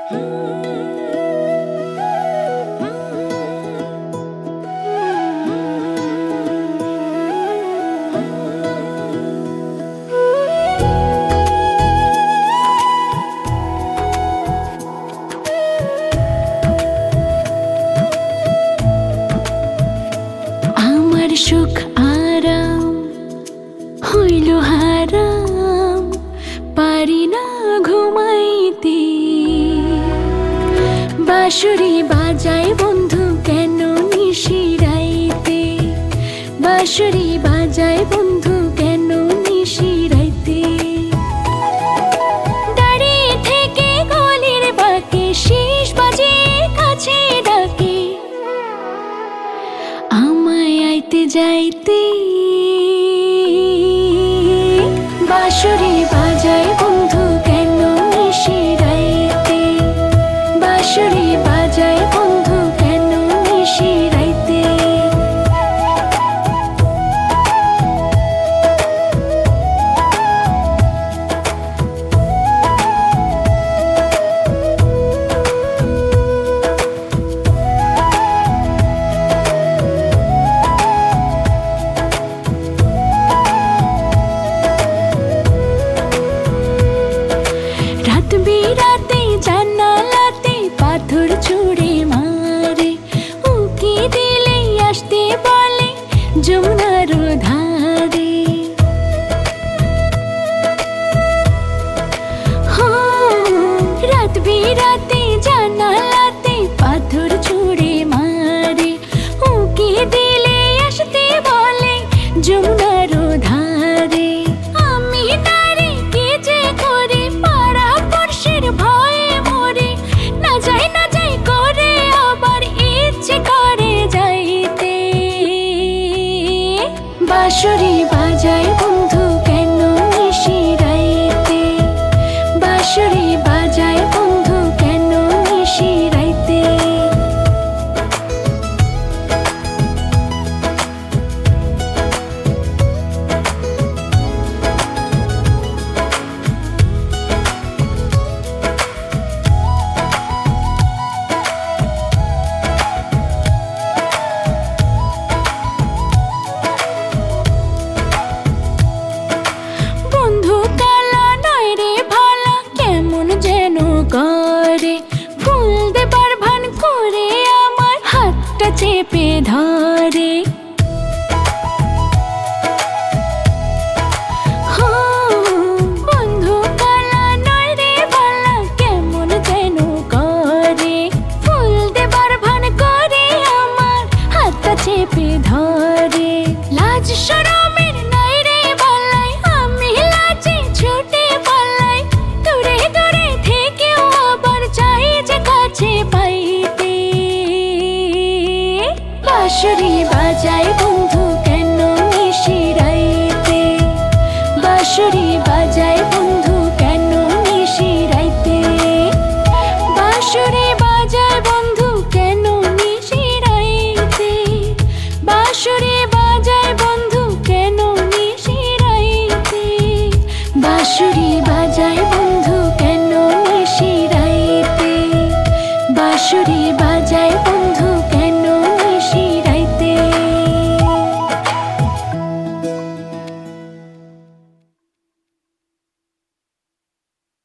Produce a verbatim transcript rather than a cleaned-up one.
সুখ আরাম হইল হারাম, পারি না ঘুমাইতে। বাঁশরি বাজায় বন্ধু কেন নিশিরাইতে, বাঁশরি বাজায় বন্ধু কেন নিশিরাইতে। দাঁড়িয়ে থেকে গলির বাঁকে শীষ বাজে কাছে ডাকে, আমায় আইতে যাইতে। বাঁশরি বাজায় বন্ধু কেন নিশিরাইতে, বাঁশরি বাজায় বন্ধু কেন নিশিরাইতে। রাত বিরাতে জানালাতে পাথর ছুঁড়ে মারে, উকি দিলে আসতে বলে যমুনার ধারে। রাত বিরাতে